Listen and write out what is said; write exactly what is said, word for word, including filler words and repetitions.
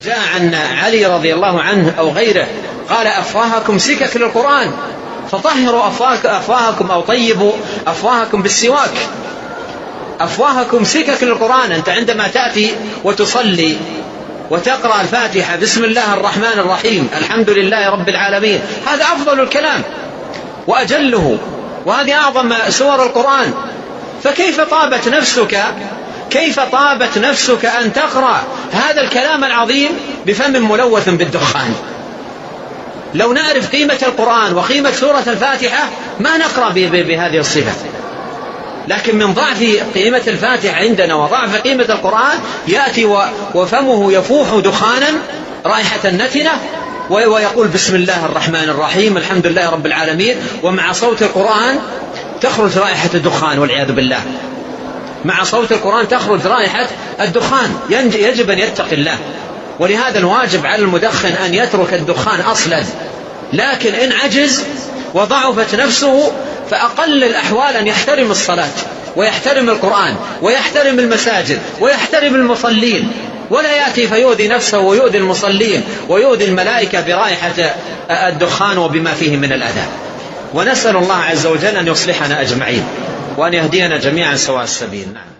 جاء عن علي رضي الله عنه أو غيره قال: أفواهكم سكك للقرآن، فطهروا أفواهكم أو طيبوا أفواهكم بالسواك. أفواهكم سكك للقرآن. أنت عندما تأتي وتصلي وتقرأ الفاتحة بسم الله الرحمن الرحيم الحمد لله رب العالمين، هذا أفضل الكلام وأجله، وهذه أعظم سور القرآن. فكيف طابت نفسك كيف طابت نفسك أن تقرأ هذا الكلام العظيم بفم ملوث بالدخان؟ لو نعرف قيمة القرآن وقيمة سورة الفاتحة ما نقرأ بهذه الصفة، لكن من ضعف قيمة الفاتحة عندنا وضعف قيمة القرآن يأتي وفمه يفوح دخانا رائحة نتنة ويقول بسم الله الرحمن الرحيم الحمد لله رب العالمين، ومع صوت القرآن تخرج رائحة الدخان والعياذ بالله. مع صوت القرآن تخرج رائحة الدخان. يجب أن يتقي الله، ولهذا الواجب على المدخن أن يترك الدخان أصلا، لكن إن عجز وضعفت نفسه فأقل الأحوال أن يحترم الصلاة ويحترم القرآن ويحترم المساجد ويحترم المصلين، ولا يأتي فيؤذي نفسه ويؤذي المصلين ويؤذي الملائكة برائحة الدخان وبما فيه من الأذى. ونسأل الله عز وجل أن يصلحنا أجمعين وأن يهدينا جميعا سواء السبيل.